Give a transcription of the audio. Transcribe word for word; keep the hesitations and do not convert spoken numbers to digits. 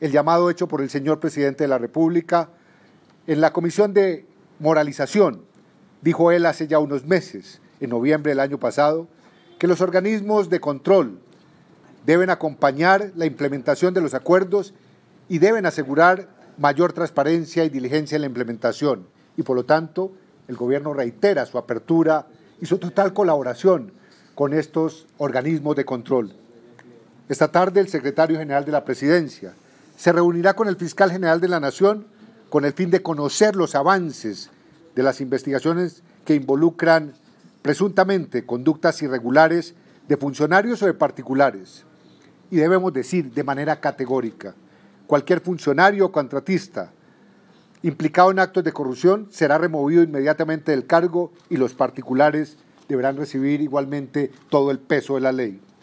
el llamado hecho por el señor presidente de la República en la Comisión de Moralización. Dijo él hace ya unos meses, en noviembre del año pasado, que los organismos de control deben acompañar la implementación de los acuerdos y deben asegurar mayor transparencia y diligencia en la implementación. Y por lo tanto, el gobierno reitera su apertura y su total colaboración con estos organismos de control. Esta tarde, el secretario general de la Presidencia se reunirá con el fiscal general de la Nación con el fin de conocer los avances de las investigaciones que involucran presuntamente conductas irregulares de funcionarios o de particulares. Y debemos decir de manera categórica, cualquier funcionario o contratista implicado en actos de corrupción será removido inmediatamente del cargo y los particulares deberán recibir igualmente todo el peso de la ley.